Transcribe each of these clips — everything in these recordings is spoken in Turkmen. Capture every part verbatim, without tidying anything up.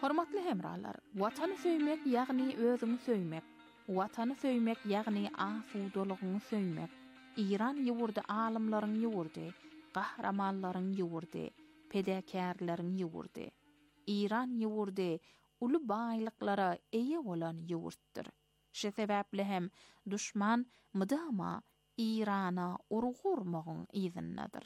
Hormatly hemralar, watany söýmek ýagny özüňi söýmek, watany söýmek ýagny afudalygyny söýmek. İran ýurdy alymlaryň ýurdy, gahramanlaryň ýurdy, pedäkärleriň ýurdy. İran ýurdy uly baýlyklara eýe bolan ýurtdyr. Şu sebäple hem düşman mydama İrana urgurmagyň izinnadyr.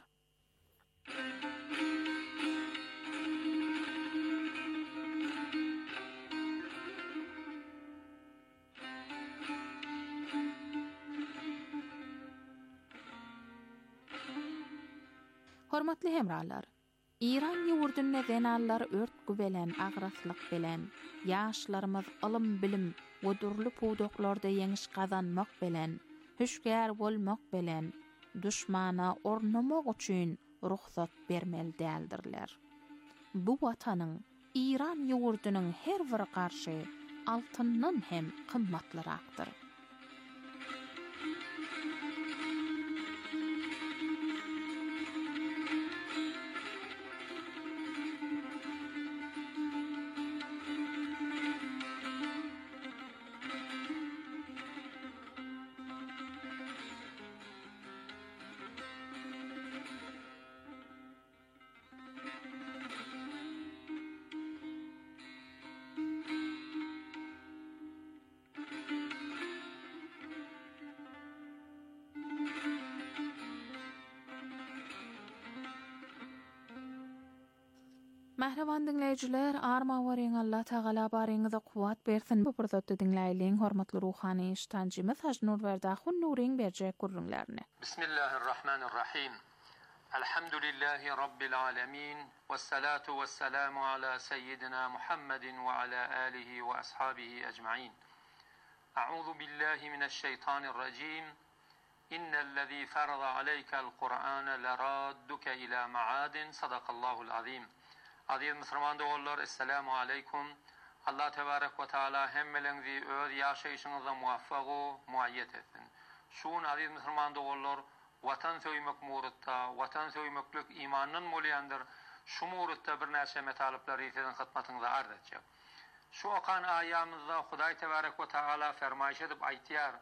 Hormatly hemralar, İran ýurdyny zenallar örtgü bilen, agraslyk bilen, ýaşlarymyz ilm bilim we durly pudoklarda ýeňiş gazanmak bilen, hüşgär bolmak bilen, düşmana ornamak üçin ruhsat bermeli däldirler. Bu watanyň, İran ýurdynyň her bir garşy altyndan hem kymmatlyrakdyr. Mahraman dinleyijiler, arma waryň Allah Taala baryňyza kuwat bersin. Bu pursatda dinleýäliň hormatly ruhany iştancymyz Haji Nurwerdahun Nuriň berjek gurrunlaryny. Bismillahirrahmanirrahim. Elhamdülillahi rabbil alamin. Vessalatu vesselamu ala seyyidina Muhammedin ve ala alihi ve ashabihi ecmaîn. A'udhu billahi mineşşeytanirracim. İnnellezî ferada aleykel Kur'ane leradduke ila ma'adin. Sadakallahul azim. Aziz Müslüman oğullar, esselamu aleyküm. Allah tebarek ve teala hemmeleňizi öz ýaşaýyşyňyza muwaffaq we muayyet etsin. Şuň aziz Müslüman oğullar, watan söýmek murutda, watan söýmeklik imanyň bolýandyr. Şu murutda bir näçe metalipler ýetilen hyzmatyňyza arz etjek. Şu okan aýamyzda Hudaý tebarek ve teala fermaýş edip aýtýar.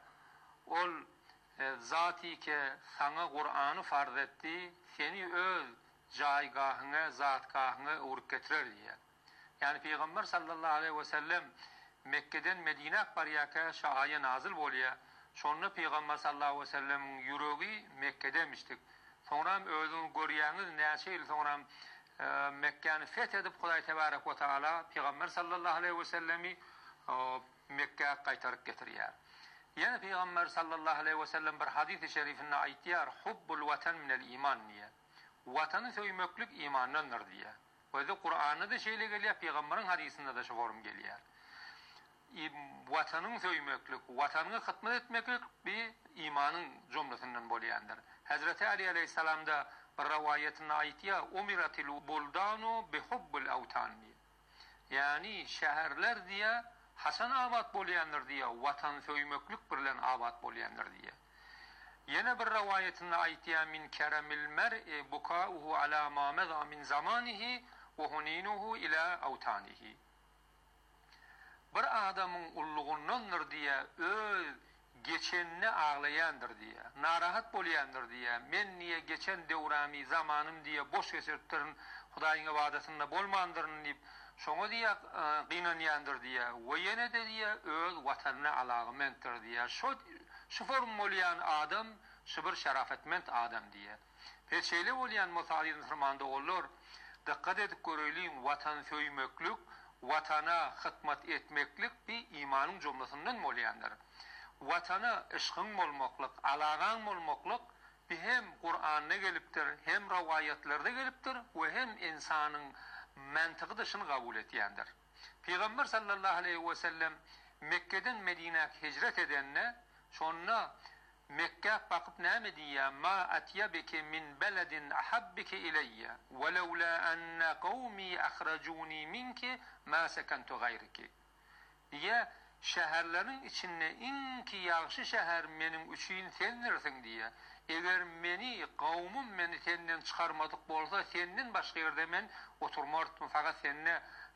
Ol e, zati ke sana Kur'an'ı farz etdi, seni öz jaýgahyňa, zatgahyňa urup getirer diýär. Yani Peygamber sallallahu aleyhi ve sellem Mekke'den Medine'ye barýaka şu aýa nazil bolýar. Şonda Peygamber sallallahu aleyhi ve sellem'in ýüregi Mekke'demişdik. Sonra özüňi görýäňiz näçe ýyl sonra e, Mekke'ni fetedip Hudaý tebarek we taala Peygamber sallallahu aleyhi ve sellemi e, Mekke'ye gaýtaryp getirýär. Yani Peygamber sallallahu aleyhi ve sellem bir hadis-i şerifinde aýtýar, hubbul vatan minel iman diýär. Vatanı söýmeklik imandandır diye. Ve de Kur'an'da da şeyle geliyor, Peygamber'in hadisinde de şu form geliyor. Vatanın söýmeklik, vatanına hizmet etmeklik bir imanın cümlesinden bolýandyr. Hazreti Ali aleyhisselamda bir rivayetinde aýtýar, umiratil buldanu bi hubbul awtan. Yani şäherler diye hasan abad bolýandyr diye, vatan söýmeklik bilen abad bolýandyr diye. Yine bir rivayetinde aýtýar, min keremil mer'i bukauhu ala ma meza min zamanihi ve huninuhu ila awtanihi. Bir adamın ulluğundandır diye, öz geçenini ağlayandır diye, narahat bolyandır diye, men niye geçen devrami zamanım diye boş geçirttirin, Hudaýyň ibadetinde bolmandyryn diýip, şoňa diye gynanýandyr diye, we ýene de diye öz watanyna alagymentdir diye. Şu şu form bolýan adam, şu bir şerafetment adam diye. Peçeli bolýan musaýid Müslümanda olur. Dikkat edip görelýin, watan söýmeklik, watana hyzmat etmeklik bir imanyň jumlasinden bolýandyr. Watana işgyň bolmaklyk, alagaň bolmaklyk bir hem Kur'an'da gelipdir, hem riwayatlerde gelipdir we hem insanyň mantygy dışyny kabul etýändir. Peygamber sallallahu aleyhi ve sellem Mekke'den Medine'ye hicret edenne, şonna Mekke bakıp näme diýär? Ma atyabike min beledin ahabbike ileyye ve lawla anna qawmi akhrajuni minki ma sakantu gayriki. Diýär, şäherleriň içinde inki ýagşy şäher meniň üçin sendirsiň diýär. Eger meni kavmum meni senden çıkarmadık bolsa senden başka yerde men oturmardım, fakat seninle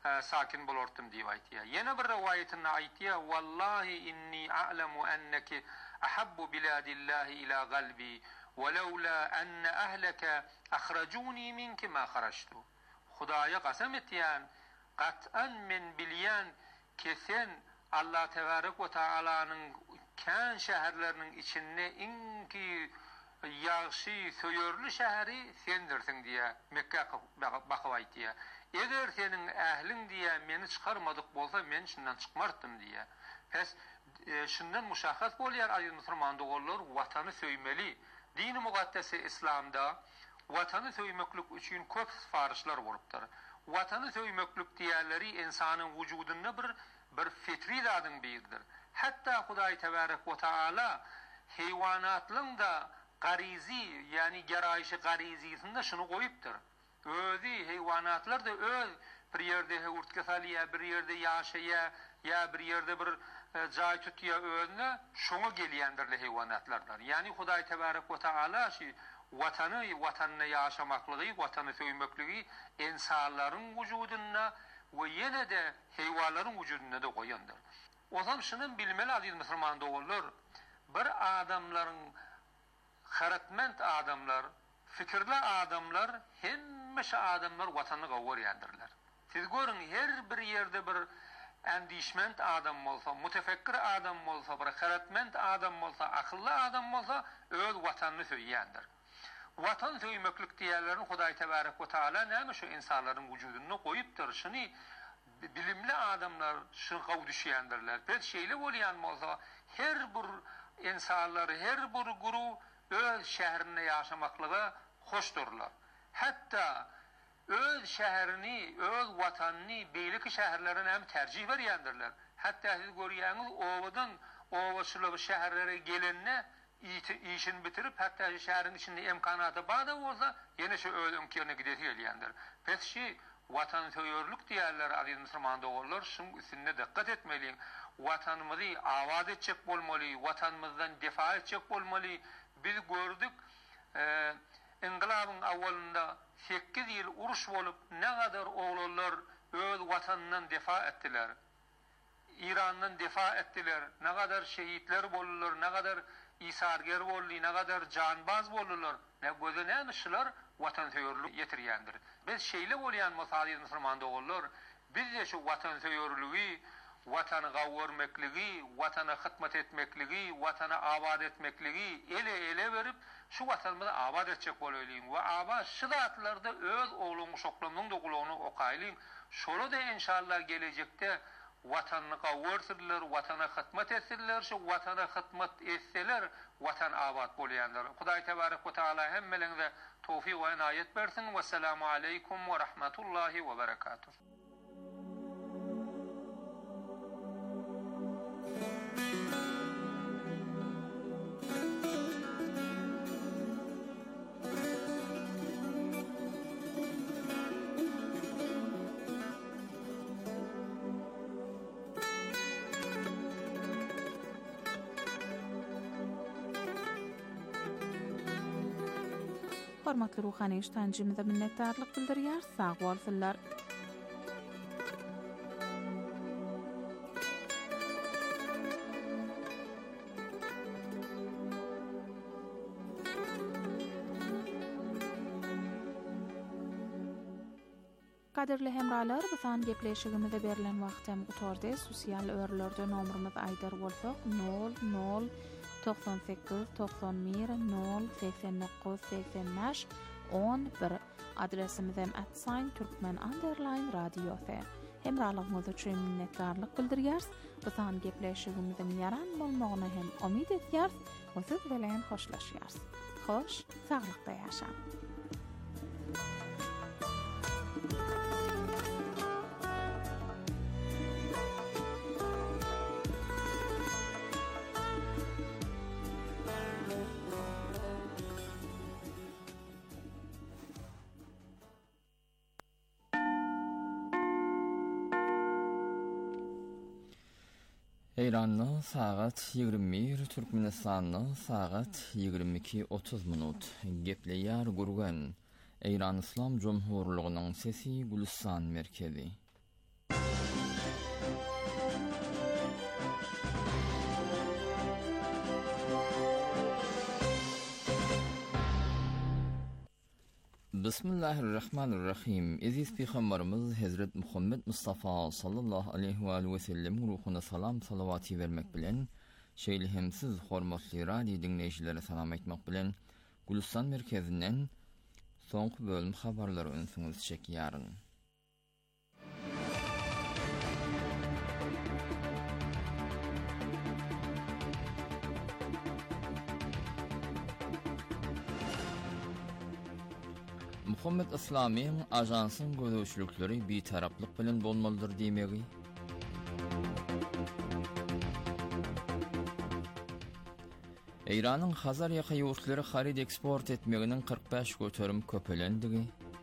sakin bolortum diye aytiya. Yine bir rivayetinde aytiya vallahi inni a'lemu enneki ahabbu biladillahi ila qalbi ولولا أن أهلك أخرجوني منك ما خرجت. Hudaya qasam etdiyan qat'an men bilyan ki sen Allah tebarek ve Taala'nın kan şehirlerinin içinde inki yağşı söyörlü şehri sendirsin diye Mekke bakıvayt diye. Eğer senin ehlin diye meni çıkarmadık bolsa men şundan çıkmardım diye. Pes e, şundan müşahhas bolýar aziz musulman dogallar vatanı söýmeli. Dini muqaddesi İslam'da vatanı söýmeklik üçin köp sifarişler bolupdyr. Vatanı söýmeklik diýerleri insanın vücudunda bir bir fitri zadyn biridir. Hatta Hudaý tebarek ve Taala hayvanatlyň da garizi yani geraýşy garizisinde şunu goýupdyr. Özü hayvanatlar da öz bir yerde hurtga salýa, bir yerde ýaşaýa, ya bir yerde bir jaý tutýa özüne şoňa gelýändirler haywanatlardan. Yani Hudaý tebarek ve Taala şu vatanı, vatanına ýaşamaklygy, vatanı söýmekligi insanlaryň wujuduna we ýene de haywanlaryň wujuduna da goýandyr. Ozam şunun bilmeli aziz musulman dogallar, bir adamlaryň haratment adamlar, fikirli adamlar, hemmeşe adamlar vatanı gowurýandirler. Siz görün her bir yerde bir endişment adam bolsa, mutefekkir adam bolsa, bir haratment adam bolsa, akıllı adam bolsa öz vatanını söýýändir. Vatan söýmeklik diýerlerini Hudaý tebarek we Taala näme şu insanlaryň wujuduna goýupdyr. Şunu bilimli adamlar şu gaw düşýändirler. Bir şeýle bolýan bolsa, her bir insanlar, her bir guru öz şäherinde ýaşamaklyga hoşdurlar. Hatta öz şäherini, öz watanını beýleki şäherlerine hem tercih berýändirler. Hatta siz görýäňiz owadan owaçylyk şäherlere gelenne işini bitirip hatta şäherin içinde imkanaty bada bolsa ýene şu öz öňkine gidýändir. Pesşi vatan söýörlük diýerler aziz musulman dogallar, şuň üstüne dikkat etmeli. Vatanymyzy awaz etjek bolmaly, vatanymyzdan defa etjek bolmaly. Biz gördük e, İnqilabyň awalynda sekiz ýyl uruş bolup ne kadar oğlanlar öz vatanından defa ettiler. İran'dan defa ettiler. Ne kadar şehitler boldular, ne kadar isarger boldu, ne kadar canbaz boldular. Ne gözüne nişler vatan söýörlüği ýetirýändir. Biz şeýle bolýan musaýid musulman dogallar, biz de şu vatan söýörlüği, vatany gawurmekligi, vatana hyzmat etmekligi, vatana abad etmekligi ele ele berip şu vatanymyzy abad etjek bolýaryn we abad şydatlarda öz ogluny şoklamyň da gulagyny okaýlyn. Şola da inşallah gelecekde vatanyny gawurtyrlar, vatana hyzmat etdirler, şu vatana hyzmat etseler vatan abad bolýandyr. Hudaý tebarek we Taala hemmeleriňe tawfiq we inayet bersin. Vesselamu aleykum we rahmetullahi we berekatuh. Hormatly ruhany iştancymyza minnetdarlyk bildirýär. Sag bolsunlar. Kaderli hemralar, bisan gepleşigimizde berilen wagtem gutordy. Sosial örlerde nomurymyz aýdar bolsak nol nol doksan sekiz doksan bir nol seksen dokuz seksen beş on bir adresimiz hem at sign Türkmen underline radiofe. Hemralygyňyz üçin minnetdarlyk bildirýärs. Bisan gepleşigimizden ýaran bolmagyny hem umyt etýärs. we siz bilen hoşlaşýars. Hoş, saglykda ýaşa. Eýranly sagat ýygrimi bir, Türkmenistanyň sagat ýygrimi iki otuz minut. Gepleýär gurgan Eýran Islam Jomhurlygynyň sesi Gülistan merkezi. Bismillahirrahmanirrahim. Aziz Peygamberimiz Hazret Muhammed Mustafa sallallahu aleyhi ve aleyhi ve sellem ruhuna salam salavati vermek bilen, şeýlihimsiz hormatly radio dinleýiçilere salam etmek bilen, Gülistan merkezinden soňky bölüm habarlary öňsüňiz çekýäryn. Muhammed Islamiň ajansyň gözöçlükleri bir taraplyk bilen bolmalydyr diýmegi. Eýranyň Hazar ýaka ýurtlary harid eksport etmeginiň kırk beş göterim köpelendigi.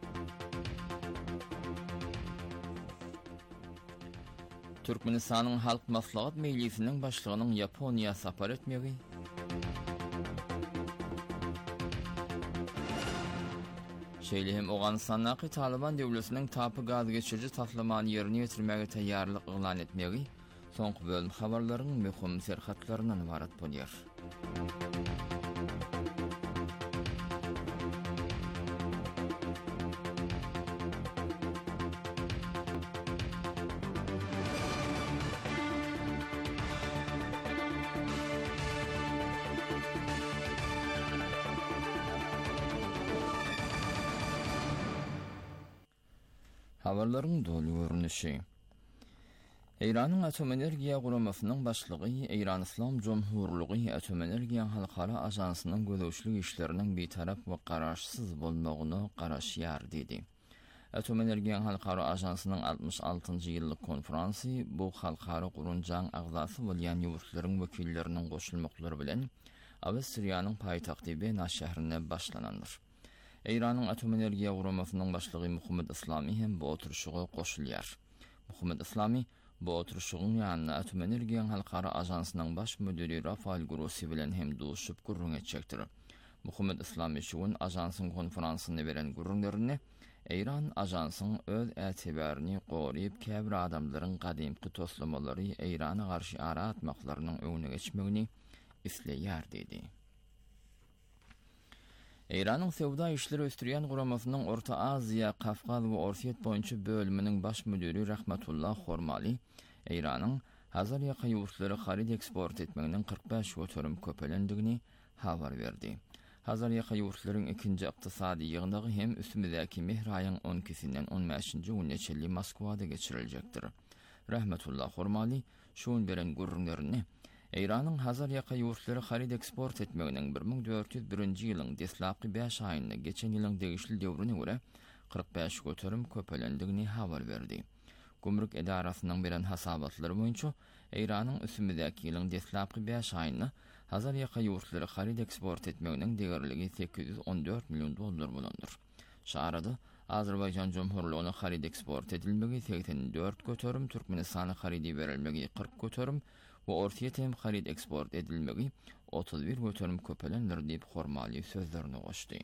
Türkmenistanyň Halk Maslahat Mejlisiniň başlygynyň Ýaponiýa sapar etmegi. Şeýlehem Awganistandaky Taliban döwletiniň tapy gaz geçirji taslamany ýerine ýetirmäge taýýarlyk elan etmegi soňky bölüm habarlarynyň möhüm serhatlaryndan ibarat bolýar. Habarlaryň doly görnüşi. Eýranyň atom energiýa guramasynyň başlygy Eýran Islam Jomhurlygy Atom Energiýa Halkara Ajansynyň gözöçlük işleriniň betarap we garaşsyz bolmagyny garaşýar dedi. Atom Energiýa Halkara Ajansynyň altmış altynjy ýyllyk konferansy bu halkara gurunjaň agzasy bolýan ýurtlaryň wekilleriniň goşulmaklary bilen Awstriýanyň paýtagty Bena şäherinde başlanandyr. Eýranyň atom energiýa guramasynyň başlygy Muhammed Islami hem bu oturuşyga goşulýar. Muhammed Islami bu oturuşygyň ýanyna Atom Energiýa Halkara Ajansynyň baş müdiri Rafael Grossi bilen hem duşup gurrun etjekdir. Muhammed Islami şuň ajansyň konferansyny beren gurrunlaryny Eýran ajansyň öz ätibaryny goryp käbir adamlaryň gadymky toslamolary Eýrana garşy ara atmaklarynyň öňüne geçmegini isleýär dedi. Eýranyň Sewda işleri östürýän guramasynyň Orta Aziýa, Kafkaz we Orsiýet boýunça bölüminiň baş müdiri Rahmatullah Hormali, Eýranyň Hazar ýaka ýurtlary harid eksport etmeginiň kırk beş göterim köpelendigini habar berdi. Hazar ýaka ýurtlaryň ikinji ykdysady ýygnagy hem üstümizdäki mehr aýyň on ikisinden on beşinji güne çelli Moskwada geçiriljakdyr. Rahmatullah Hormali şuň beren gurrunlaryny Eýranyň Hazar ýaka ýurtlary harid eksport etmeginiň bir ming dört ýüz birinji ýylyň deslapky beş aýynda geçen ýylyň degişli döwrüne görä kırk beş göterim köpelendigini habar berdi. Gümrük edarasynyň beren hasabatlary boýunça Eýranyň üstümizdäki ýylyň deslapky beş aýynda Hazar ýaka ýurtlary harid eksport etmeginiň degerligi sekiz ýüz on dört million dollar bolandyr. Şaharada Azerbaýjan Jomhurlygyna harid eksport edilmegi seksen dört göterim, Türkmenistana haridi berilmegi kırk göterim we Orsiýet hem harid eksport edilmegi otuz bir göterim köpelendir diýip Hormali sözlerini goşdy.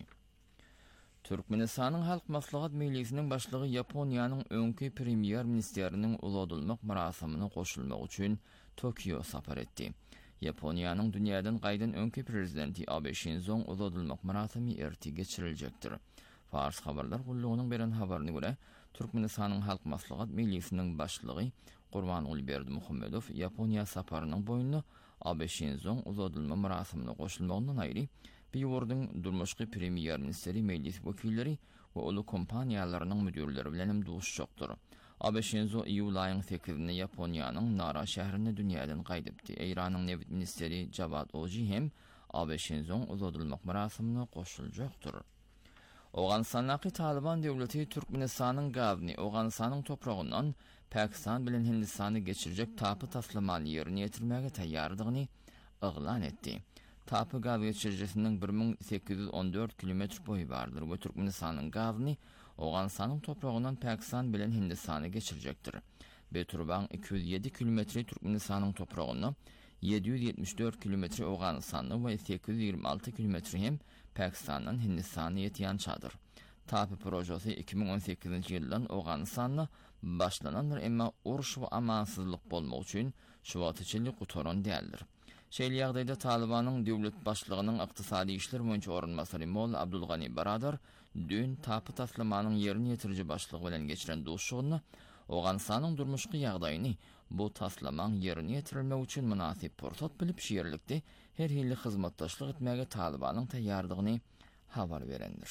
Türkmenistanyň Halk Maslahat Mejlisiniň başlygy Ýaponiýanyň öňki premier ministeriniň uludulmak marasamyna goşulmak üçin Tokio sapar etdi. Ýaponiýanyň dünýäden gaýdan öňki prezidenti Abe Shinzo uludulmak marasamy erti geçiriljekdir. Fars habarlar gullugynyň beren habaryna görä, Türkmenistanyň Halk Maslahat Mejlisiniň başlygy Gurbanuly Berdimuhammedow Ýaponiýa saparynyň boýunda Abe Shinzo uludulma marasamyna goşulmagyny aýry bir ýurduň durmuşky premier ministeri, mejlis wekilleri we uly kompaniýalarynyň müdirleri bilen duşjokdur. Abe Shinzo iýul aýynyň sekizinde Ýaponiýanyň Nara şäherine dünýäden gaýdypdy. Eýranyň Newit ministeri Javad Oji hem Abe Shinzo uludulmak marasamyna goşuljakdyr. Awganistandaky Taliban döwleti Türkmenistanyň gazyny Awganistanyň topragyndan Pakistan bilen Hindistany geçirjek tapy taslamany ýerine ýetirmäge taýýardygyny elan etdi. Tapy gaz geçirjisiniň bir ming sekiz ýüz on dört kilometr boýy bardyr we Türkmenistanyň gazyny Awganistanyň topragyndan Pakistan bilen Hindistany geçirjekdir. Beturban iki yüz yedi kilometr Türkmenistanyň topragyndan, yedi yüz yetmiş dört kilometr Awganistanyň we sekiz yüz ýygrimi alty kilometr hem Pakistandan Hindistany ýetýän çadyr. Tapy projesi iki ming on sekizinji ýyldan Awganistanda başlanandyr, emma uruş we amansızlyk bolmak üçin şu wagtçyly gutaran däldir. Şeýle ýagdaýda Talibanyň döwlet başlygynyň ykdysady işler boýunça orunmasary Mol Abdulgany Baradar dün tapy taslamanyň ýerini ýetiriji başlygy bilen geçiren duşugyny Oğanstanyň durmuşky ýagdaýyny bu taslamaň ýerini ýetirilmek üçin münasip pursat bilip şeýerlikde her hilli hyzmatdaşlyk etmäge Talibanyň taýýardygyny habar berendir.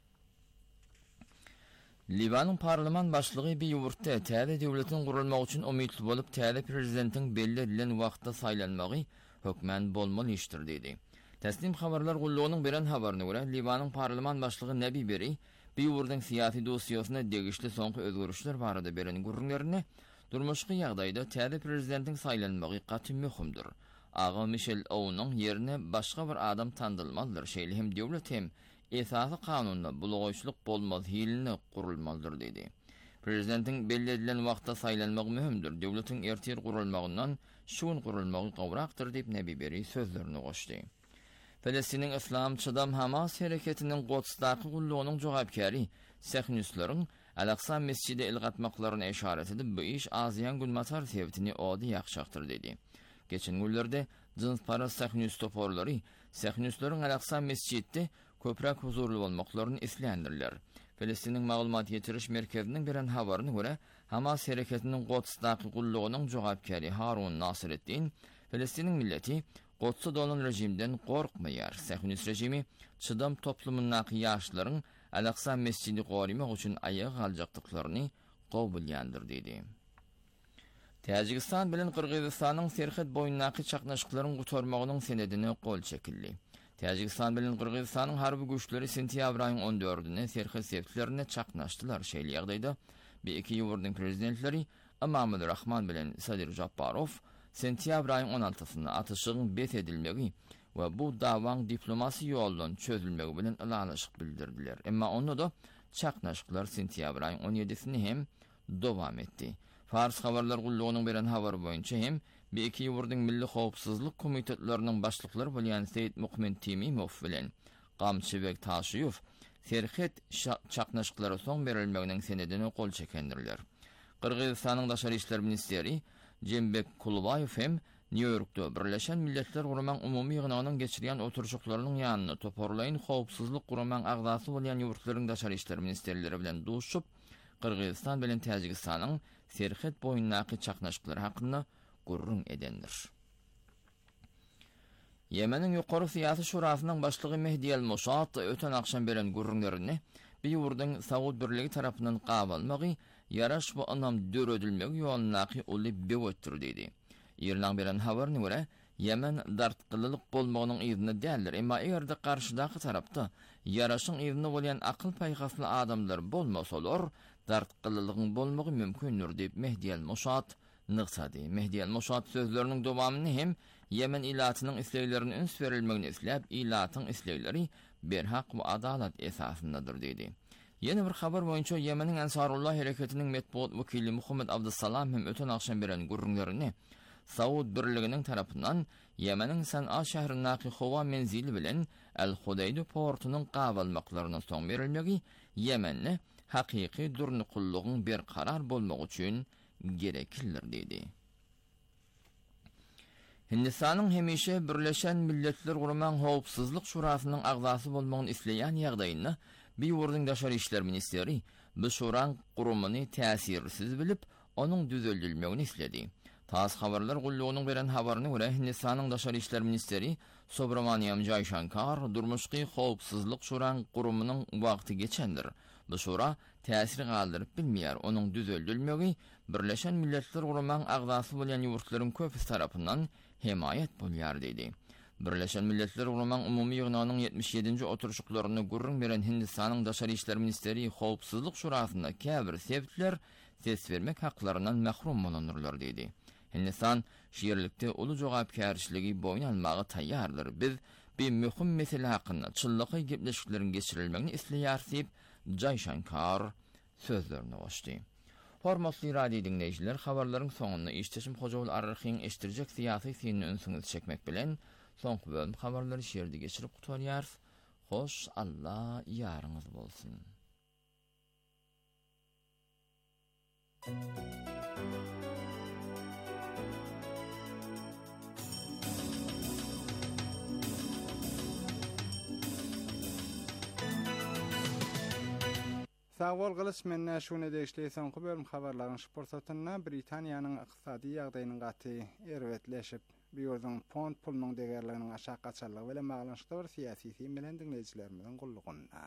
Libanyň parlament başlygy bir ýurtda täze döwletiň gurulmagy üçin umytly bolup täze prezidentiň belli edilen wagtda saýlanmagy hökmen bolmaly işdir dedi. Teslim habarlar gullugynyň beren habaryna görä Libanyň parlament başlygy Nebi Beri bir ýurdyň syýasy dosiýasyna degişli soňky özgörüşler barada beren gurrunlaryny durmuşky ýagdaýda täze prezidentiň saýlanmagy gaty möhümdir. Ağa Michel Aoun'un yerine başka bir adam tandylmalydyr. Şeýle hem döwlet hem esasy kanunda bulagoýçylyk bolmaz hilini gurulmalydyr dedi. Prezidentiň belli edilen wagtda saýlanmagy möhümdir. Döwletiň ertir gurulmagyndan şuň gurulmagy gowrakdyr diýip Nebi Beri sözlerini goşdy. Palestiniň Islam Çydam Hamas hereketiniň Qodsdaky gullugynyň jogapkary Sehnüsleriň Al-Aqsa mescidi ilgatmaklaryna işaret edip bu iş aziyan gülmatar sebitini ody ýakşakdyr dedi. Geçen günlerde jinsparast Sehnüs toporlary Sehnüsleriň Al-Aqsa mescidde köprek huzurlu bolmaklaryny islendirler. Palestiniň maglumat ýetiriş merkeziniň beren habaryna görä Hamas hereketiniň Qodsdaky gullugynyň jogapkary Harun Nasireddin Palestiniň milleti Qodsda dolan rejimden gorkmaýar. Sehnüs rejimi çydam toplumynyň ýaşlaryň Al-Aqsa mescidi gorymak üçin aýaga aljakdyklaryny gowulýandyr dedi. Täjikistan bilen Kırgızstanyň Serhet boýundaky çaknaşyklaryň gutarmagynyň senedini gol çekildi. Täjikistan bilen Kırgızstanyň harby güýçleri sentýabr aýynyň on dördüne Serhet septlerine çaknaşdylar. Şeýle ýagdaýda bir iki ýurdyň prezidentleri Emomali Rahman bilen Sadir Jabbarov sentýabr aýynyň on altysyna atyşygyň bet edilmegi we bu dawaň diplomasi ýolundan çözülmegi bilen ylanyşyk bildirdiler. Emma onu da çaknaşyklar sentýabr aýynyň on ýedisinde hem dowam etdi. Fars habarlar gullugynyň beren habar boýunça hem bir iki ýurdyň milli howpsuzlyk komitetleriniň başlyklary bolýan Seyit Mukmin Timimov bilen Gamçybek Taşyýew Serhet çaknaşyklary soň berilmeginiň senedini gol çekendirler. Kırgızstanyň daşary işler ministeri Jembek Kulbaýew hem New York'ta Birleşen Milletler Guramaň umumy ýygynynyň geçirýän oturuşyklarynyň ýanyny toporlaýyn howpsuzlyk guramaň agdasy bolýan ýurtlaryň daşary işler ministerleri bilen duşup Kırgızstan bilen Täjikistanyň Serhet boýundaky çaknaşyklary hakynda gurrun edendir. Yemeniň ýokary syýasy şurasynyň başlygy Mehdi el-Mossad öten akşam beren gurrunlaryny bir ýurdyň Saud birligi tarapyndan gabalmagy ýaraş bu anam döredilmegi ýolundaky uly bewetdir dedi. Ýerden beren habaryna görä Yemen dartqylylyk bolmagynyň ýerine däldir. Emma egerde karşydaky tarapda ýaraşyň ýerine bolýan akyl paýgasly adamlar bolmasalar dartqylylygyň bolmagy mümkindir diýip Mehdi el-Mossad nyksady. Mehdi el-Mossad sözleriniň dowamyny hem Yemen ilatynyň isleýlerini üns berilmegini isläp ilatyň isleýleri berhak we adalat esasyndadyr dedi. Yeni bir habar boýunça Yemeniň Ansarullah hereketiniň metbuat wekili Muhammed Abdussalam hem öten akşam beren gurrunlaryny Saud birliginiň tarapyndan Yemeniň San'a şährindaky Howa menzili bilen El-Hudayd portunyň gabalmaklaryna soň berilmegi Yemenni hakyky durnukullygyň bir karar bolmak üçin gereklidir dedi. Hindistanyň hemişe Birleşen Milletler Guramaň Howpsuzlyk Şurasynyň agzasy bolmagyny isleýän ýagdaýynda bir ýurdyň daşary işler ministeri bu şuraň gurumuny täsirsiz bilip onuň düzeltilmegini isledi. Tas habarlar gullugynyň beren habaryna görä Hindistanyň daşary işler ministeri Subramaniam Jaishankar durmuşky howpsuzlyk şuraň gurumunyň wagty geçendir. Bu şura täsir galdyryp bilmeýär. Onuň düzeltilmegi Birleşen Milletler Guramaň agzasy bolýan ýurtlaryň köpüsi tarapyndan himayet bolýar dedi. Birleşen Milletler Guramaň umumy ýygynynyň ýetmiş ýedinji oturuşyklaryny gurrun beren Hindistanyň daşary işler ministeri howpsuzlyk şurasynda käbir sebitler ses vermek haklarynyň mahrum bolanyrlar dedi. Hindistan şeýerlikde uly jogapkärçiligi boýun almagy taýýardyr. Biz bir möhüm mesele hakynda çyllyky gepleşikleriň geçirilmegini isleýär diýip Jaishankar sözlerini goşdy. Hormatly radio dinleýijiler, habarlaryň soňunda işteşim Hojaul Arryhyň eşdirjek syýasy syny ünsüňizi çekmek bilen soňky bölüm habarlary şeýerde geçirip gutýarys. Hoş Allah ýaryňyz bolsun. Sağol gılıç menne şunu deýişleýän ku bölüm habarlaryň şupursatynda Britaniýanyň ykdysady ýagdaýynyň gaty erwetleşip, bu ýerden pond pulunyň degärliginiň aşağı gaçarlygy bilen baglanşykda bir siýasy film bilen dinleýijilerimiziň gullugynda.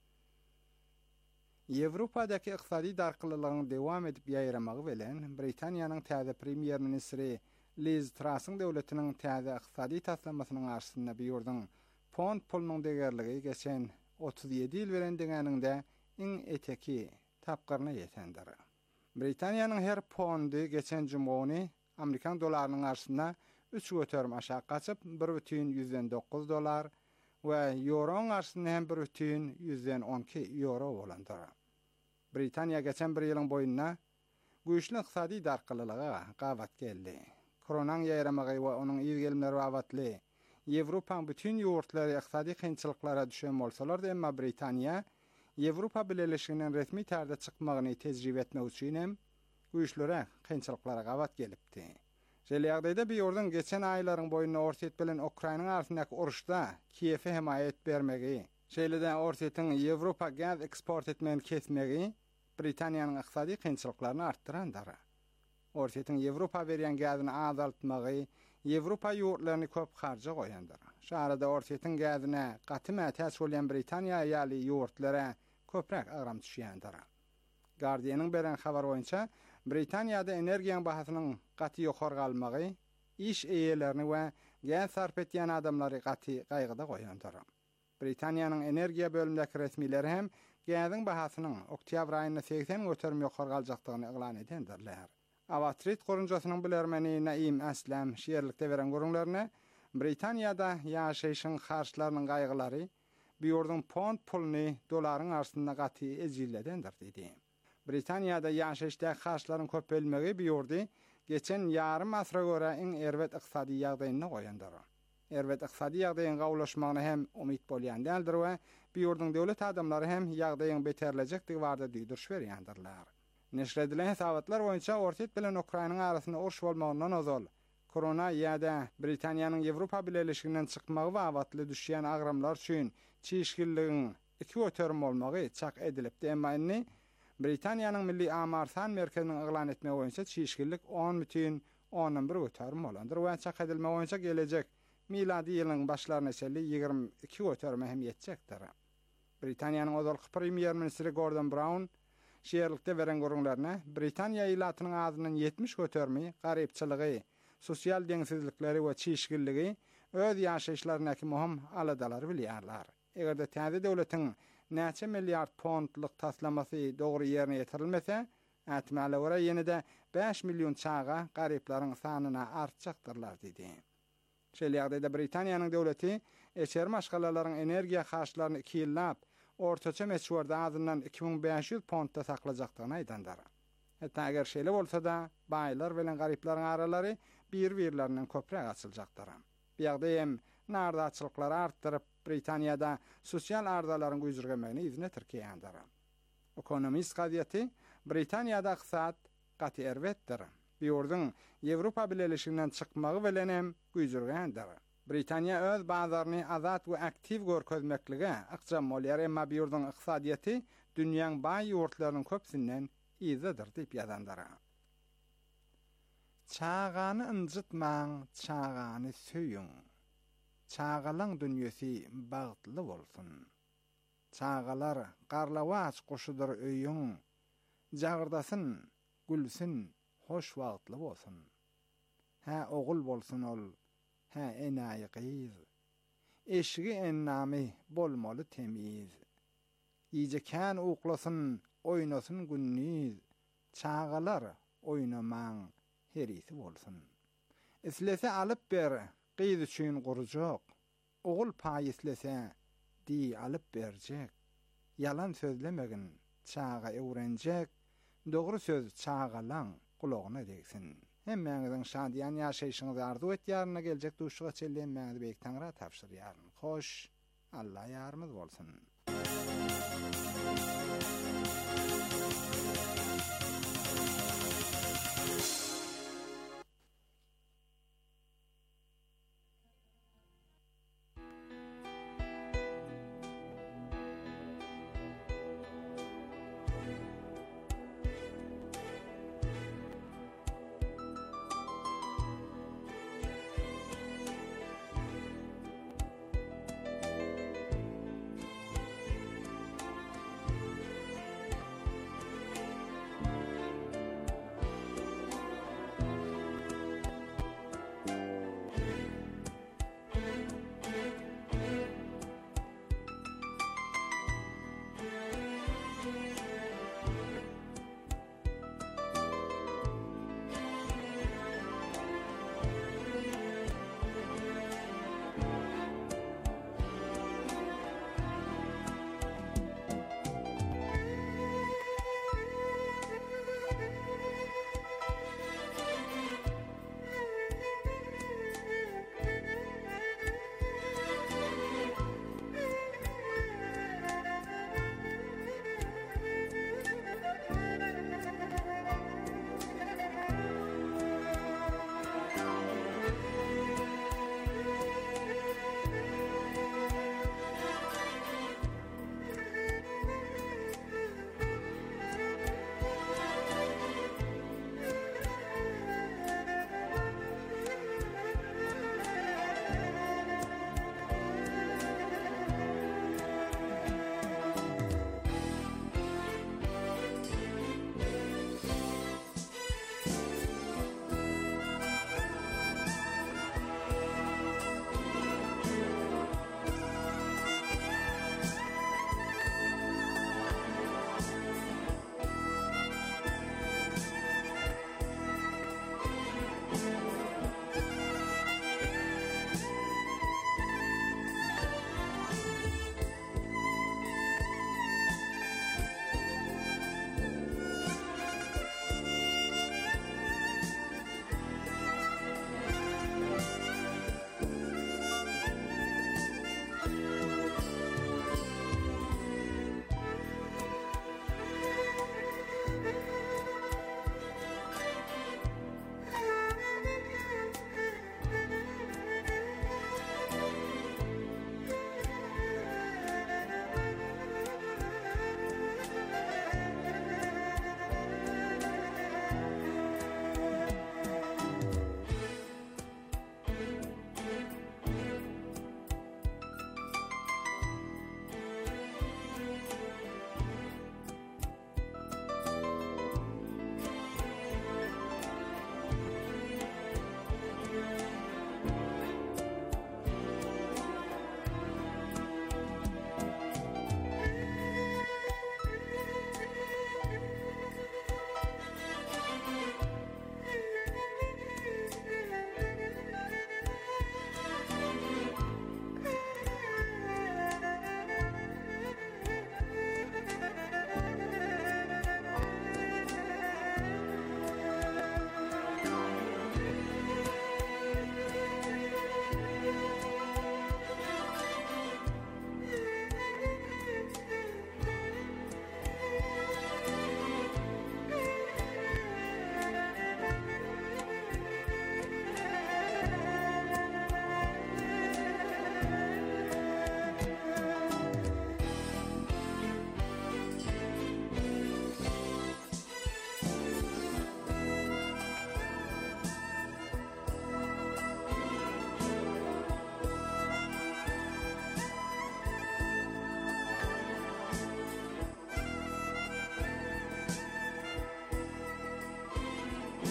Ýewropadaky ykdysady darkylylygyň dowam edip ýaýramagy bilen Britaniýanyň täze premier ministri Liz Truss'yň döwletiniň täze ykdysady taslamasynyň arşynda bu ýerden pond pulunyň degärligi geçen otuz ýedi ýyl beren deňäninde iň eteki tapgyrna ýetendir. Britaniýanyň her pondy geçen jumgony Amerikan dolarynyň arşynda üç götürüm aşağı gaçyp bir бүтүn ýüzden dokuz dolar we euroň arşynda hem bir бүтүn ýüzden on iki euro bolandyr. Britaniýa geçen bir ýylyň boýundan güýçli ykdysady darkylylyga gawat geldi. Koronaň ýaýramagy we onuň ýygelmleri awatly Ýewropaň bütün ýurtlary ykdysady kynçylyklara düşen bolsalar da, emma Britaniýa Ýewropa Birleşiginiň resmi täze çykmagyny tejribe etmek üçin hem güýçlere kynçylyklara gawat gelipdi. Şeýle ýagdaýda bir ýerden geçen aýlaryň boýundan Orset bilen Ukraina arasyndaky uruşda Kiýewe hemaýet bermegi, şeýle-de Orsetyň Ýewropa gaz eksport etmegini kesmegi Britaniýanyň ykdysady kynçylyklaryny artdyrandyr. Orsetyň Ýewropa berýän gazyny azaltmagy Ýewropa ýurtlaryny köp harja goýandyr. Şu arada Orsetyň gazyna gaty mätäs bolýan Britaniýa ýaly ýurtlara köprek agram düşýändir. Guardianyň beren habar boýunça Britaniýada energiýaň bahasynyň gaty ýokary galmagy iş eýelerini we gaz sarp etýän adamlary gaty gaýgyda goýandyr. Britaniýanyň energiýa bölümindäki resmiler hem gazyň bahasynyň oktyabr aýynda seksen götürüm ýokary galjakdygyny eglan edendirler. Avatrit gorunjasynyň bilermeni Naim Aslam şeýerlikde beren görüňlerine Britaniýada ýaşaýyşyň harçlarynyň gaýgylary bu ýerden pond puluny dolaryň arşynda gaty eziledendir dedi. Britaniýada ýaşaýyşda harçlaryň köpelmegi bu ýerde geçen ýarym asra görä iň erwet ykdysady ýagdaýyna goýandyr. Erwet ykdysady ýagdaýyň gawlaşmagyna hem umyt bolýan däldir we bu ýerden döwlet adamlary hem ýagdaýyň beterlejekdigi barada duýduruş berýändirler. Neşredilen hesablatlar boýunça Orset bilen Ukraina arasynda uruş bolmagyndan ozal korona ýa-da Britaniýanyň Ýewropa Birleşiginden çykmagy we awatly düşýän agramlar üçin çyşgilligiň iki götürüm bolmagy çak edilipdi, emma indi Britaniýanyň Milli Amarsan merkeziniň eglan etmegi boýunça çyşgillik on бүтүn on bir götürüm bolandyr we çak edilme boýunça gelecek miladi ýylyň başlaryna çelli ýygrimi iki götürüme hem ýetjekdir. Britaniýanyň ozalky premier ministri Gordon Brown şeýerlikde beren görüňlerine Britaniýa ýylatynyň azynyň ýetmiş götürmi, garypçylygy, sosial deňsizlikleri we çyşgilligi öz ýaşaýyşlarynaky muhim aladalary bilýärler. Egerde täze döwletiň näçe milliard pondlyk taslamasy dogry ýerine ýetirilmese, ätmäle görä ýene-de beş milyon çaga garyplaryň sanyna artjaktyrlar dedi. Şeýle ýagdaýda Britaniýanyň döwleti eşer maşgalalaryň energiýa harçlaryny iki ýyllap ortaça meşgurda azından iki bin beş ýüz pondda saklajakdygyny aýdandyr. Hatta eger şeýle bolsa da baýlar bilen garyplaryň aralary bir-birlerinden köprek açyljakdyr. Bu ýagdaý hem nardaçylyklary artdyryp Britaniýada sosial ardalaryň güýjürgemegini izne tirkeýändir. Ekonomist gaziýeti Britaniýada ykdysat gaty erwetdir. Bu ýerden Ýewropa Birleşiginden çykmagy bilen hem güýjürgendir. Britaniýa öz bazaryny azat we aktiv görkezmeklige ykjam bolýar, emma bu ýerden ykdysadyety dünýäň baý ýurtlarynyň köpsinden izidir diýip ýazandyr. Çağany ınjytmaň, çağany söýüň. Çağalaň dünýesi bagtly bolsun. Çağalar garlawaç goşudur öýüň. Jagırdasyn, gülsün, hoş wagtly bolsun. Ha ogul bolsun ol, ha enaýy gyz. Eşigi ennamy bolmaly temiz. Ýejekan uklasyn, oýnasyn günnüz. Çağalar oýnamaň herisi bolsun. Islese alyp ber, gyz üçin gurjak. Ogul paýyslese, di alyp berjek. Yalan sözlemegin, çaga öwrenjek. Dogry söz çağalaň gulagyna degsin. Hemmeňiziň şadýan ýaşaýyşyňyzy arzu etýärine geljek duşuga çelleýän mäňi beýik taňra tapşyrýaryn. Hoş, Allah ýarymyz bolsun.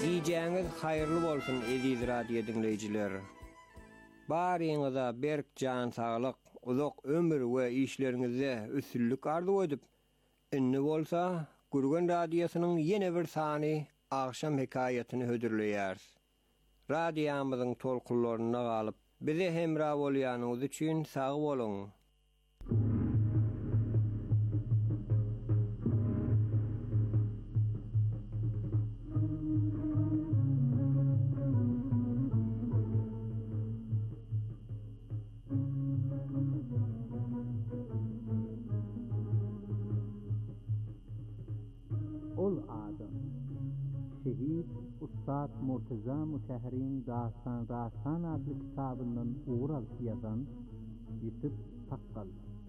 Giyeceğiniz hayırlı bolsun Ediz radio dinleyiciler. Barýyňyza berk can sağlyk, uzak ömür we işleriňizde üstünlük arzu edip, inni bolsa Gurgun radiosynyň ýene bir sany akşam hekaýatyny hödürleýär. Radiýamyzyň tolkunlaryna galyp, bize hemra bolýanyňyz üçin sag bolun. Şehit Ustad Murtaza Mutahhar'ın Dastan Dastan adlı kitabından uğur alıp yazan Yusuf Sakkal.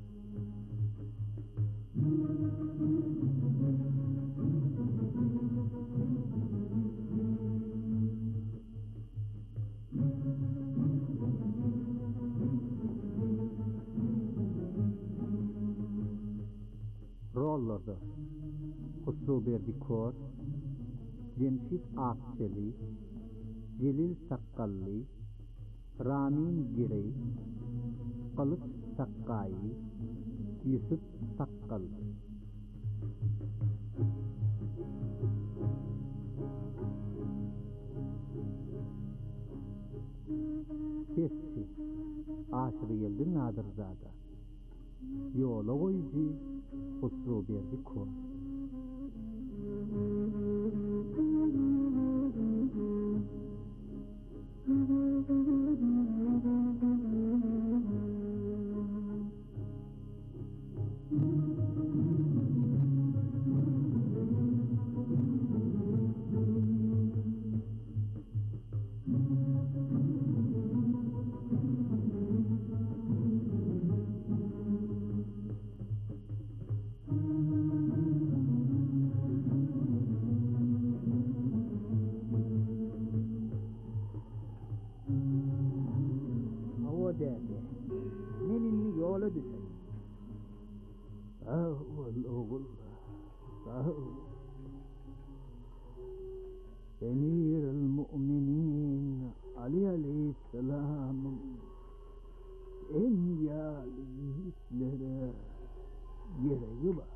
Rollarda Husru Berdikor, Cemşit Akçeli, Celil Sakkalli, Ramin Girey, Kalıç Sakkayi, Yusuf Sakkal. Sesçi Aşırı Yıldı Nadirzada, Yola Goyucu Husru Berdikor. Nenini yola düşey. Sağ ol oğul, sağ ol. Emirül Müminin Ali Aleyhisselam'ın en yâli yiğitlere gereği var.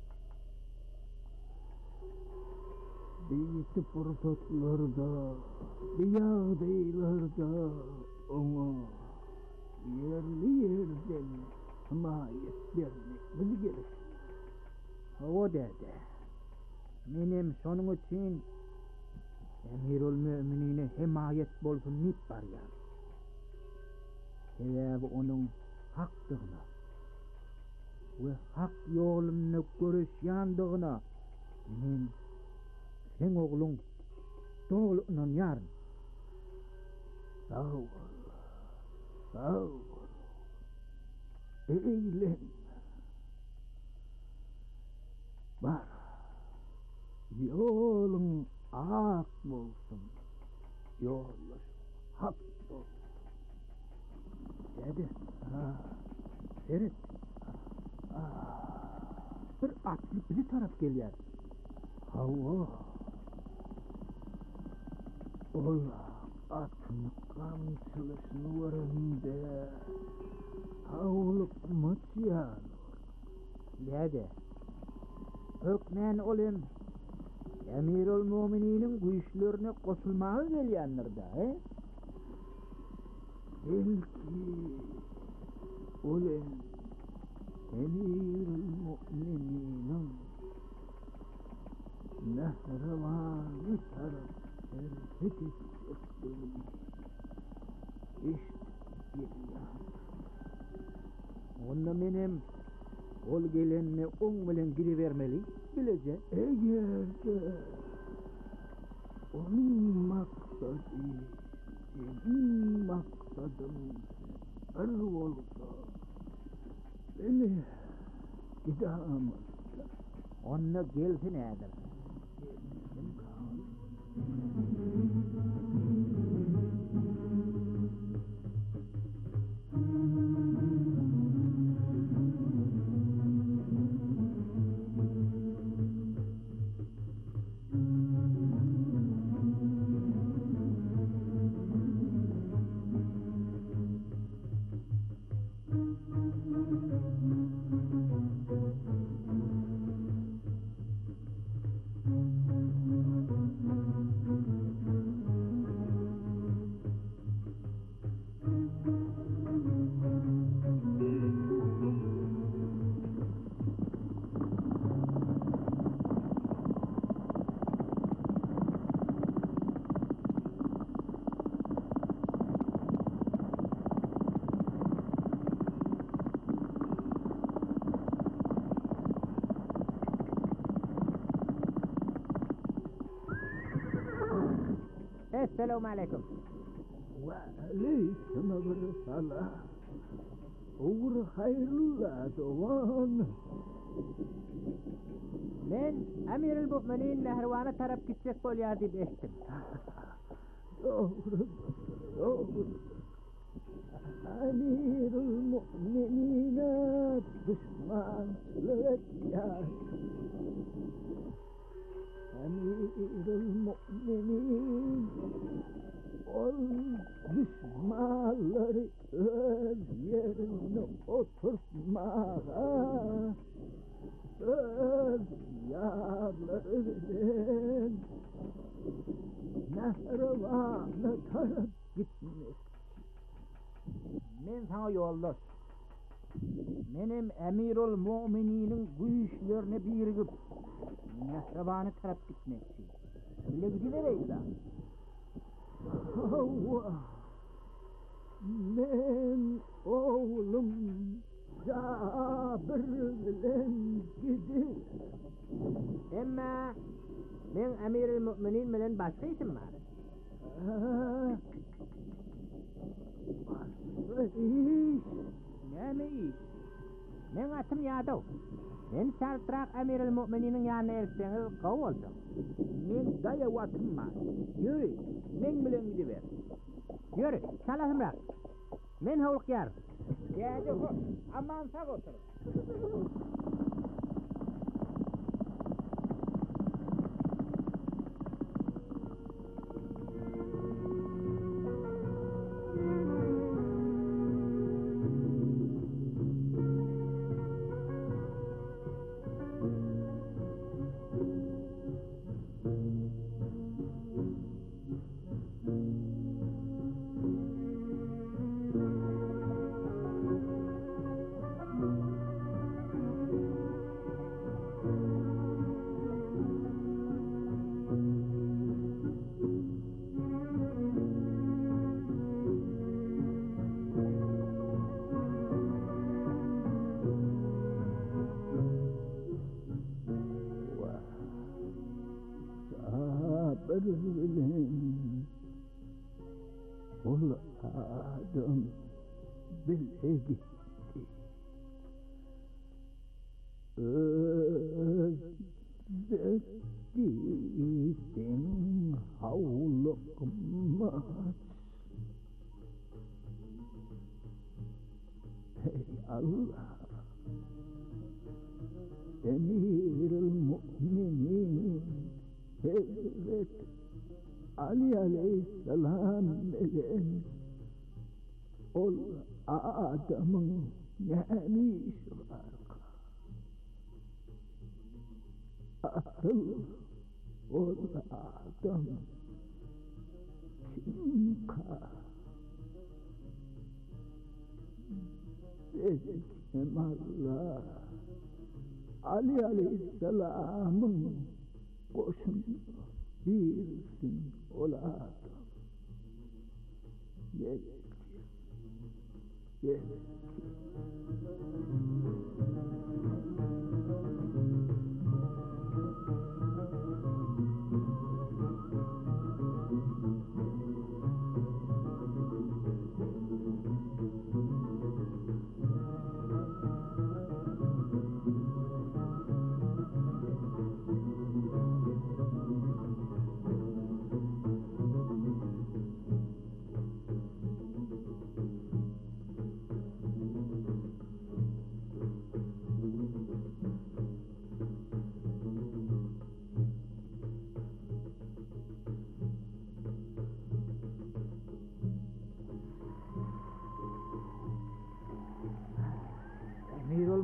Bir fırsatlarda, bir yağdaylarda onu yerli yerden himayet vermek gerek. O dede, benim şonun için Emirül Müminine himayet bolsun nip var ya. Sebebi onun hakkına ve hak yolunu görüşýändygina men sen oğlun doğrulukla yarın. Sağ ol. Sağ ol. Eğlen. Var. Yolun ak bolsun. Yolun hak bolsun. Dedi. Ha. Seret. Ha. Bir atlı bir taraf gelýär. Hava. Ola. Atını kamçılısını varındı. Havlup mıçyan. Dede. Hükmen olim. Emirül Mümininin güýçlerine koşulmağı gelýändirdi, he? Belki olim Emirül Mümininin nehrevanı taraf erfetik ettiğini işte gelýär. Onda menem ol gelenine oň bilen girivermeli, bilece. Eger onun maksady, benim maksadım er bolsa, beni gidamazlar. Onda gelsin ädir. Gelsin kal. Esselamu aleyküm. Ve aleyküm selam. Uğur hayırlı doğan. Men Emirül Mu'minin Nehrivan'a taraf gidecek bolýar diýip eşitdim. Doğru, doğru. Emirül Mu'minine düşmanlık yar. Emirül Mu'minin ol düşmanları öz yerine oturtmağa, öz yarlarının Nehrivan'a taraf gitmek. Men sana yoldaş. Menim Emirül Mu'mininin güýçlerini birigip Nehrivan'a taraf gitmekçi. Bile gidivereýdi. Allah, men oğlum Cabir bilen gidip. Emma men Emirül Mu'minin bilen başka işim var. Başka iş? Näme iş? Men atym ýadaw. Men şartrak Emirül Mu'mininin ýanyna ertseňiz gaw boljak. Men daýa watym bar. Ýöri, men bilen gidiber. Ýöri, salasymrak. Men howlukýar. Ýa-da hoş, aman sag otur. bilen ol adam bile gitti. Özlettiğin havlukmaz. Ey Allah, Emirül Mu'minin Hazret Ali Aleyhisselam ile ol adamın ne işi var? Asıl ol adam kim ka? Dedik Allah Ali Aleyhisselam'ın koşun bilsin ol adam. Dedik dedik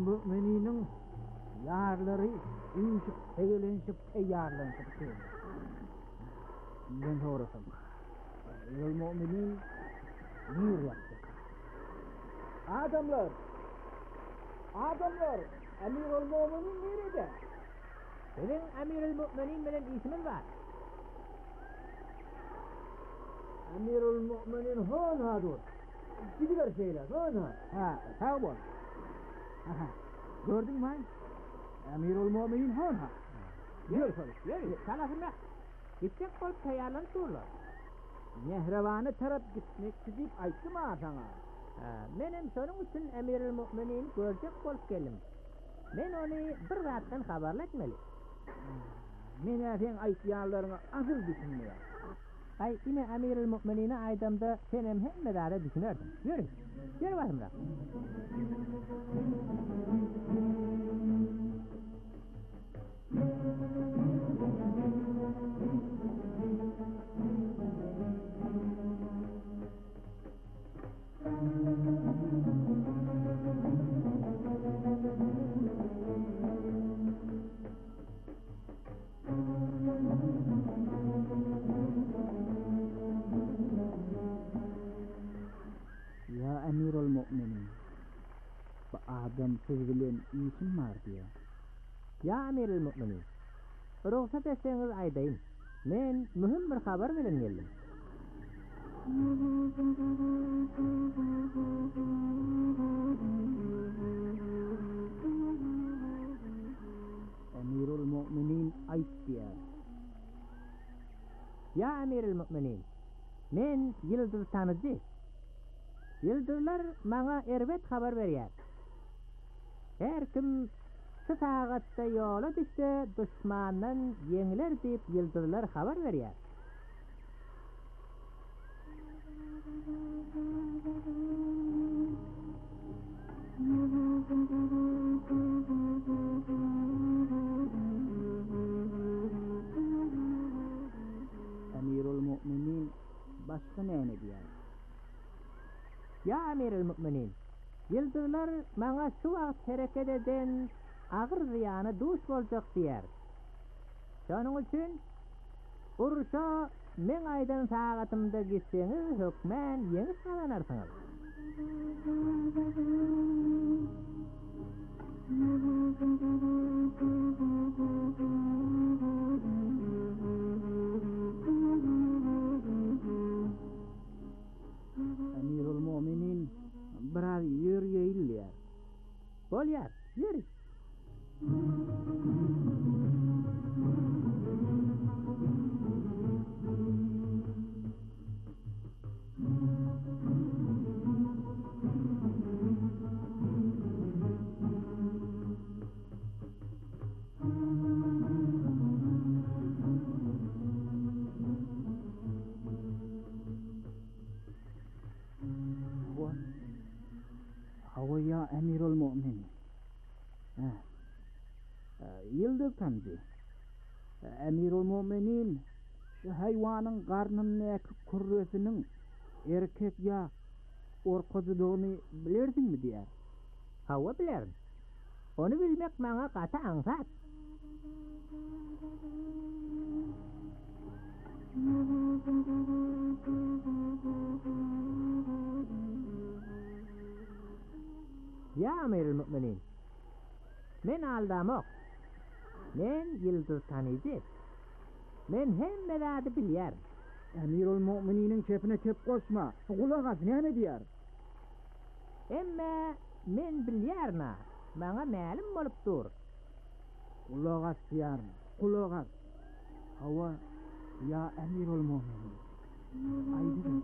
mümininin yarları inşip tegelenşip eyyarlanşıp kıyım. Ben sonrasım. Emirul müminin bir yaptı. Adamlar! Adamlar! Emirul müminin nerede? Senin Emirul müminin bilen ismin var. Emirul müminin hon hadur. Gidiver şeyler, hon ha. Ha, sağ ol. Aha, gördün mü? Emirul müminin hon ha. Yürü şöyle, yürü. Salasına. Gidecek olup tayarlanıp dururlar. Nehrevanı taraf gitmek gidip ayttı mı sana? Ha, benim sonun için Emirul müminin görecek olup geldim. Ben onu bir zattan haberletmeli. Men sen aytyanlarına asıl düşünmüyor. Ay yine Emirul Müminine aydamda senem hem medare düşünürdüm. Yürü, yürü bakayım da. Ya Emirul Müminin, bu adam sizgilen işim var diyor. Ya Emirul Müminin, ruhsat etseniz aydayım. Men mühim bir haber bilen geldim. Emirul Müminin ayt diyor. Ya Emirul Müminin, men yıldız tanıcı. Yıldızlar bana erbet haber veriyor. Her kim şu saatte yola düşse düşmandan yeniler deyip yıldızlar haber veriyor. Emirul Müminin başka ne diyor? Ya Emirul Müminin, yıldızlar bana şu vakt hareket eden ağır ziyanı duş olacak diyer. Şunun için uruşa men aydan saatımda gitseniz hükmen yeni kazanarsınız. Emirul Müminin biraz yürüyeiller. Bol yer, yürü. Hava ya Emirul Müminin. Yıldız tanıdı. Emirul Müminin şu hayvanın karnındaki kurresinin erkek ya orkacılığını bilirsin mi diyor. Hava bilirim. Onu bilmek bana kata ansat. Ya Emirul Müminin, men aldamak, men yıldız tanıyıcı, men hem meradı bilyar. Emirul Mümininin kepine kep koşma, kulak as ne diyor? Emme men bilyarna, bana malum bolup dur. Kulak as diyar, kulak as. Hava ya Emirul Müminin. Aydın.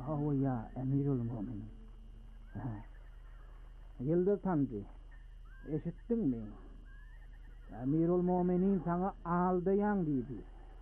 Hava ya Emirül Müminin. Yıldız Tanrı, eşittin mi? Emirül Müminin sana aldayan dedi.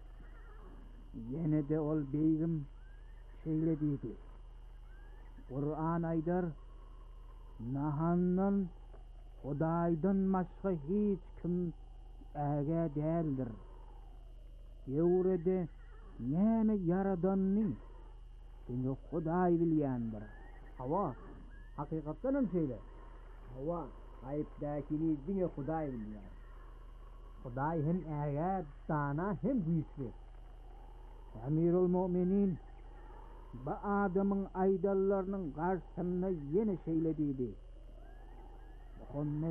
Yine de ol beygim şeyle dedi. Kur'an aydar, nahannan Hudaydan başka hiç kim äge değildir. Yevrede neme yaradanını seni Huday bilýändir. Hava, hakikattanım şeyle. Hava, ayıpdakini dine Huday bilýär. Huday hem äge dana hem büyüklü. Emirül Müminin bu adamın aydallarının karşısına yeni şeylediydi. Muhammed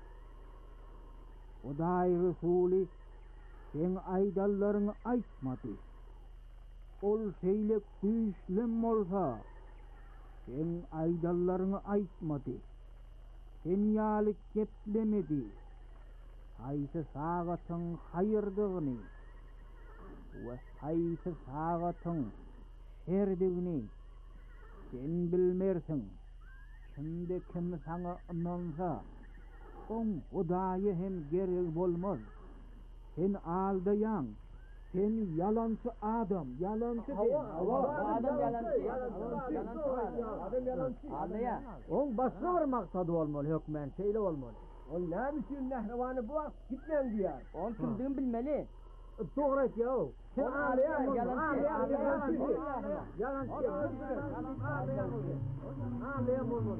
Huday Resulü sen aydallarını aytmadı. Ol şeyle güýçlüm bolsa sen aydallarını aytmadı. Sen ýalyk geplemedi. Haýsy sagatyň hayırdygyny we haýsy sagatyň şerdigini sen bilmersin. Şimdi kim sana inansa on Hudaýy hem gerek bolmaz. Sen aldayan, sen yalancı adam, yalancı değil. Adam yalancı, adam yalancı. Aldayan. On başka bir maksadı olmalı, hükmen şeyle olmalı. On ne biçim nehrivanı bu vakt gitmeyen diyor. On kimdiğini bilmeli. Doğru et ya. Sen aldayan, yalancı. Yalancı. Yalancı. Aldayan olmalı.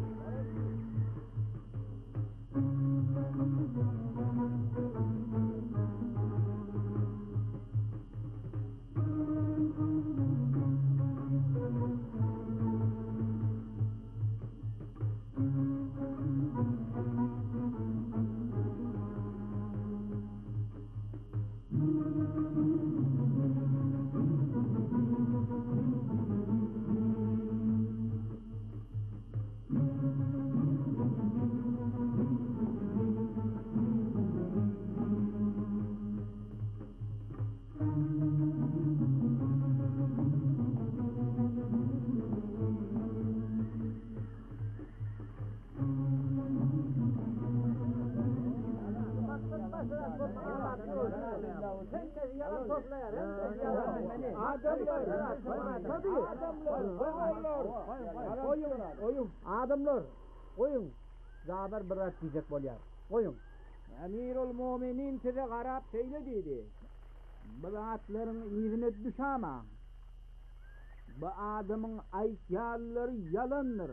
Adamlar, koyun. Zaber bırak diyecek bolýar. Koyun. Emirül Müminin size garap söyle dedi. Bu atların izine düşama. Bu adamın aytýarlary yalandır.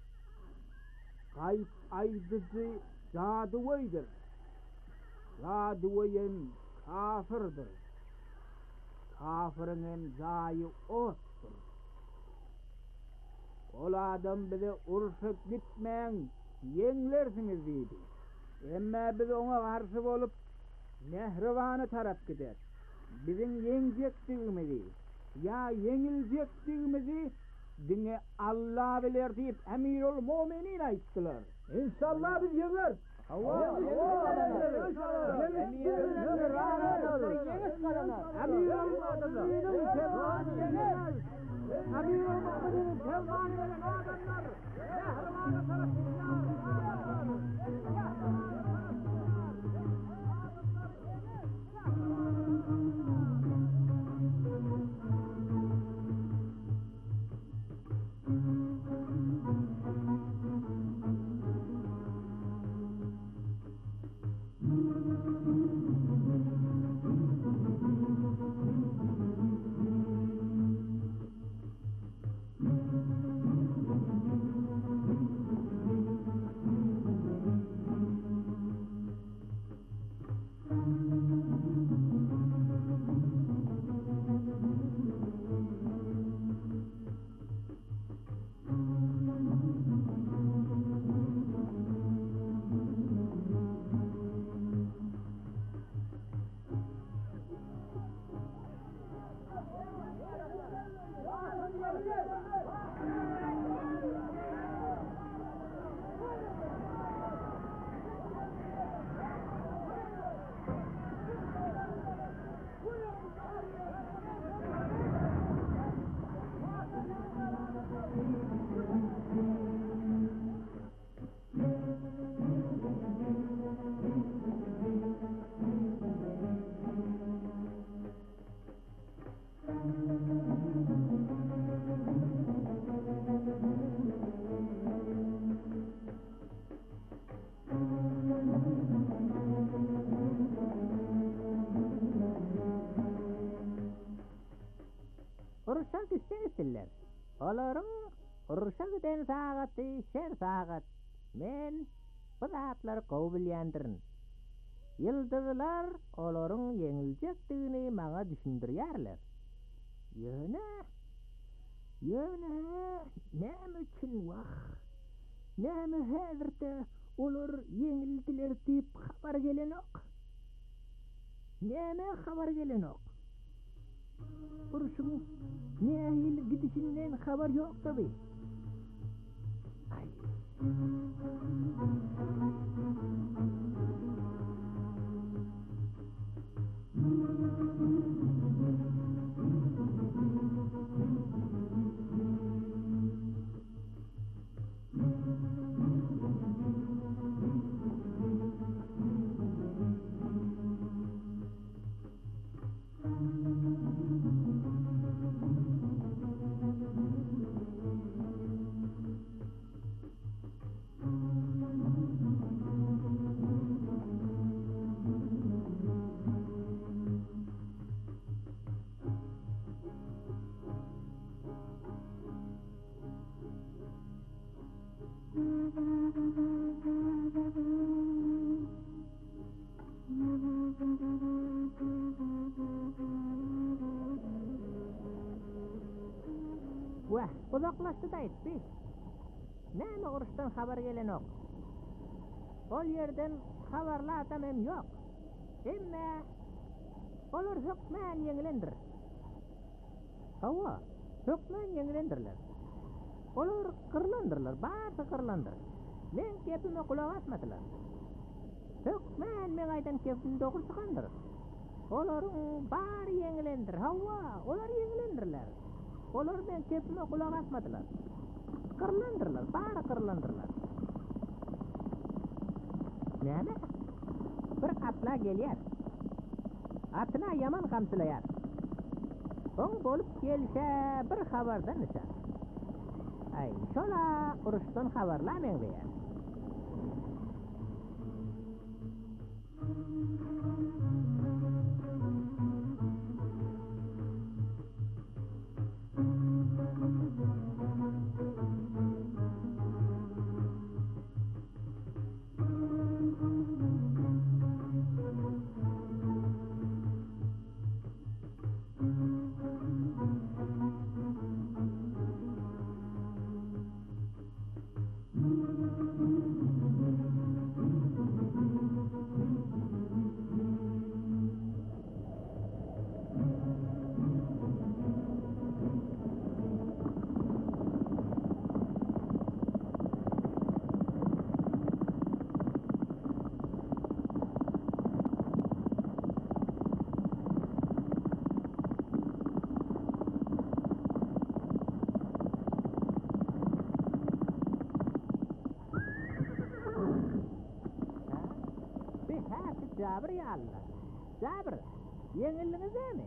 Kayıp aydıcı cadıvaydır. Cadıvayın kafirdir. Kafirin hem zayı ottur. Ol adam bize urşup gitmeyen yeňlersiniz dedi. Emme biz ona karşı bolup nehrivanı tarap gider. Bizim yeňjekdigimizi ya yeňiljekdigimizi dine Allah biler deyip Emirül Müminin aýtdylar. İnşallah biz yeňer. Allah düşsegizler. Olaryň uruşa giden sagaty şer sagat. Men bu zatlar gowy bilýändirin. Yıldızlar olaryň ýeňiljekdigini maňa düşündirýärler. Ýöne, ýöne, näme üçin wagt? Näme häzirde olar ýeňildiler diýip habar gelenok? Näme habar gelenok? Uruşyň nähil gidişinden habar ýok taby. Ay. Wah, uzaklaşdy da etdi. Näme uruşdan habar gelenok? Ol yerden habarla atam hem ýok. Emme olar hökmen ýeňilendir. Hawa, hökmen ýeňilendirler. Olar kırlandırlar, barça kırlandır. Men kepime kulak asmadılar. Hökmen men aydan kepim doğru çıkandır. Olaryň bari ýeňilendir. Hawa, olar ýeňilendirler. Olar men kepime kulak asmadılar. Kırlandırlar, bari kırlandırlar. Näme? Bir atla gelýär. Atyna yaman kamsylaýar. Oň bolup gelse bir habardan nişan. Ay, şola uruşdan habarla men beýär. Jabir ya Allah. Jabir, ýeňildiňiz mi?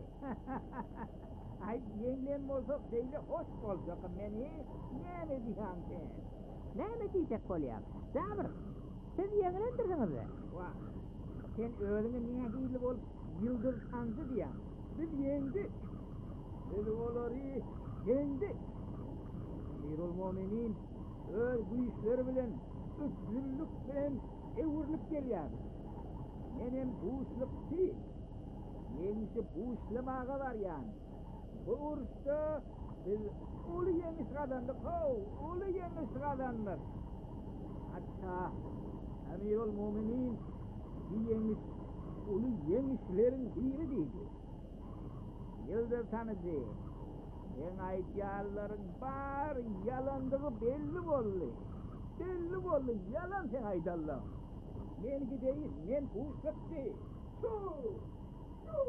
Ay, ýeňlen bolsak deýle hoş boljak meni. Näme diýän sen? Näme diýjek bolýar? Jabir, siz ýeňilendirdiňiz. Wa, sen öýüňe niýe giýilip bolup ýyldız andy diýän. Biz ýeňdik. Biz olary ýeňdik. Mirul Mominin öz güýçleri bilen, üstünlük bilen ewirlip gelýär. Menem buýçlyk değil. Ýeňişi buýçlamaga var ýani. Bu uruşda biz uly ýeňiş gadandyk, how, uly ýeňiş gadandyk. Hatda Amirul Mominin ýeňiş uly ýeňişleriň biri diýdi. Ýyldız tanydy. Ýeň aýtýarlaryň bar ýalandygy belli boldy. Belli boldy, ýalan sen aýdallar. Men gideyiz, men buýçlykdy. Şu! Şu!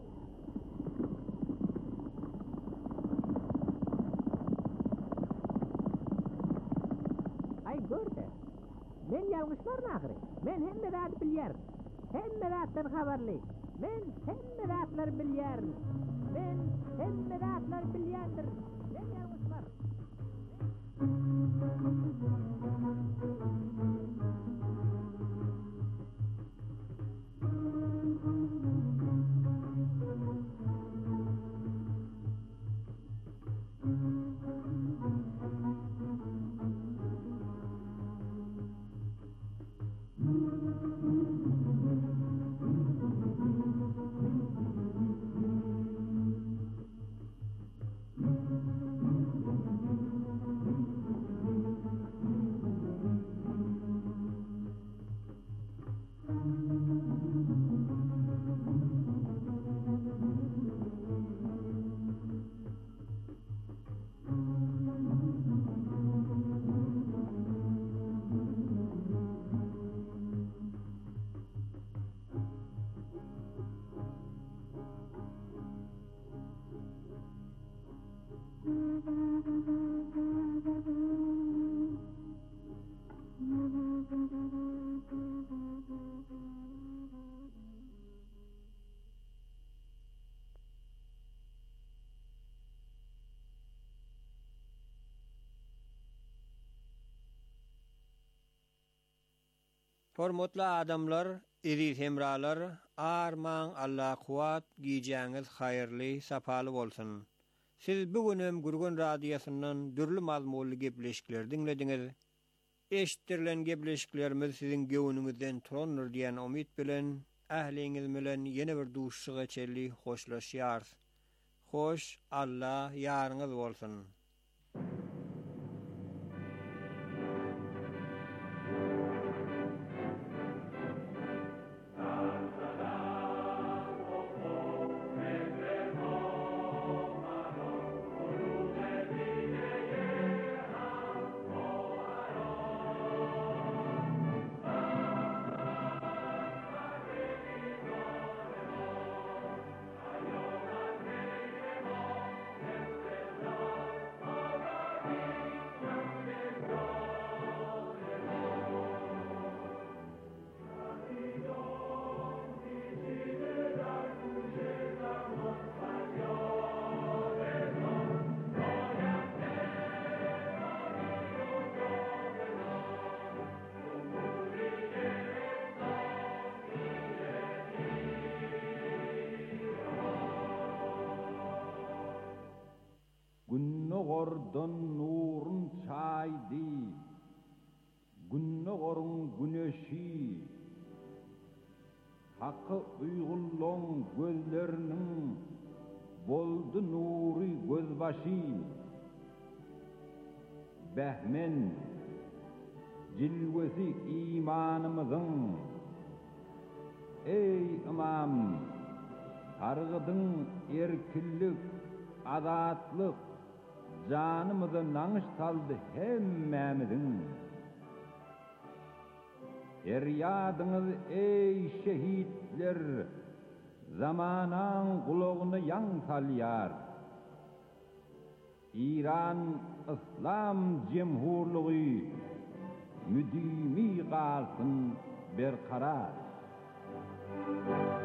Ay görde. Men ýalňyşlar nagry. Men hemme zat bilýär. Hemme zatdan habarly. Men hemme zatlar bilýär. Men hemme zatlar bilýändir. Men ýalňyşlar. Hormatly adamlar, iri hemralar, arman Allah kuwat giyeceğiniz hayırlı, sapalı bolsun. Siz bugünem Gurgun Radyosu'ndan dürlü mazmullu gepleşikler dinlediniz. Eşittirlen gepleşiklerimiz sizin göwnüňizden turanlar diýen umyt bilen ähliňiz bilen ýene bir duşşyga çelli hoşlaşýar. Hoş, Allah ýaryňyz bolsun. Günnogordan nurun çaydi, günnogorun güneşi, hakkı uygulloň gözlerinin boldu nuri gözbaşy. Behmen cilvesi imanımızın, ey imam, targıdın erkillik, azatlık, canımıza naňyş saldy hemmämizin. Eryadyňyz ey şehitler, zamanan gulagyny ýan salýar. İran İslam Cemhurlugy müdimi galsyn berkarar.